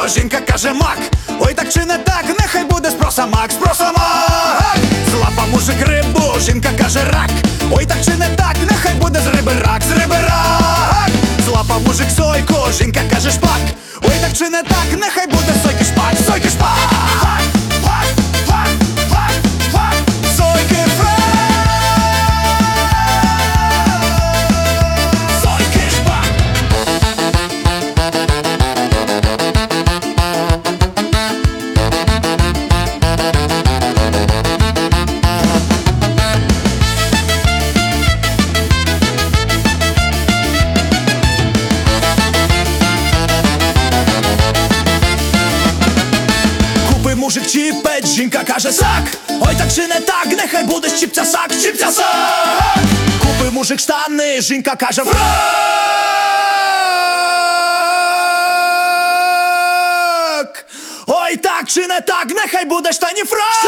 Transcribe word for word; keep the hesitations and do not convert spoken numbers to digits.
жінка каже мак. Ой, так чи не так, нехай буде спросамак, спросамак. Злапа мужик рибу, жінка каже рак. Ой, так чи не так, нехай буде з риби рак, з риби рак. Злапа мужик сойку, жінка каже шпак. Ой, так чи не так, нехай буде сойки шпак, сойки шпак. Сойки фрак. Сойки шпак. Мужик чіпець, жінка каже сак. Ой, так чи не так, нехай буде щіпця сак, щіпця сак. Купив мужик штани, жінка каже фрак. Ой, так чи не так, нехай буде штані фрак.